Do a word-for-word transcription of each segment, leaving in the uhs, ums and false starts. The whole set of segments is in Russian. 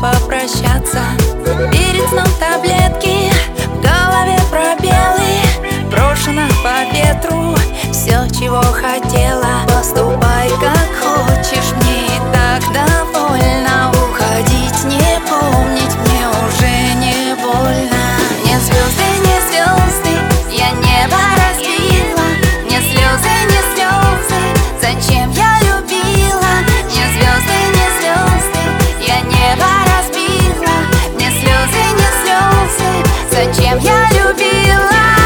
попрощаться. Перед сном таблетки, в голове пробелы, брошено по ветру все, чего хотела. Поступай как хочешь, мне и так довольна. Уходить, не помнить, мне уже не больно. Не звезды, не звезды, я небо разбила. Не слезы, не слезы, зачем я любила? Не звезды, не звезды, я небо разбила. Не слезы, не слезы, зачем я любила?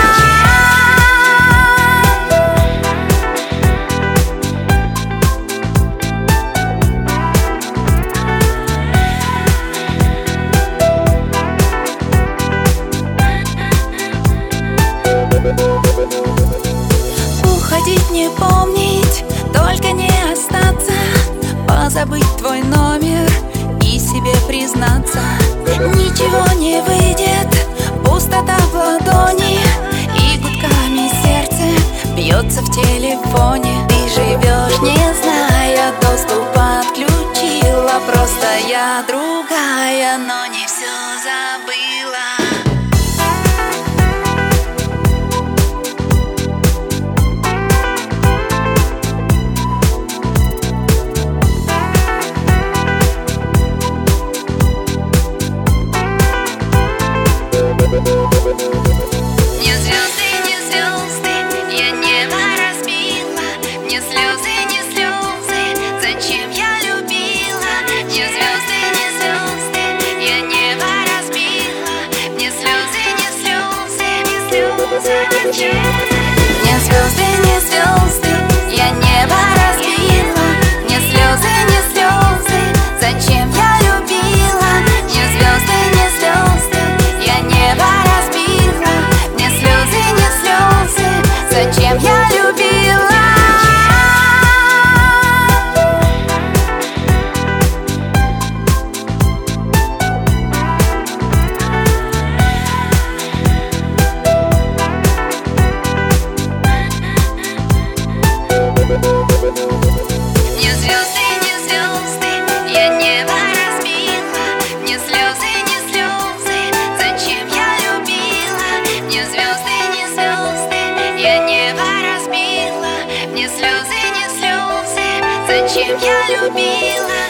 Уходить, не помнить, только не остаться. Позабыть твой номер и себе признаться. Ничего не выйдет, пустота в ладони, и гудками сердце бьется в телефоне. Ты живешь, не зная, доступ отключила. Просто я другая, но не все забыла. Не звезды, не звезды, я небо разбила. Не слезы, не слезы, зачем я любила? Не звезды, не звезды, я небо разбила. Не слезы, не слезы, не слезы, зачем? Не звезды, не звезды, я небо разбила. Не слезы, не слезы, зачем я любила? Не звезды, не звезды, я небо разбила. Не слезы, не слезы, зачем я любила? Не звезды, не звезды, я небо разбила. Не слезы, не слезы, зачем я любила? Не звезды, не звезды, я небо разбила. Не слезы, не слезы, зачем я любила?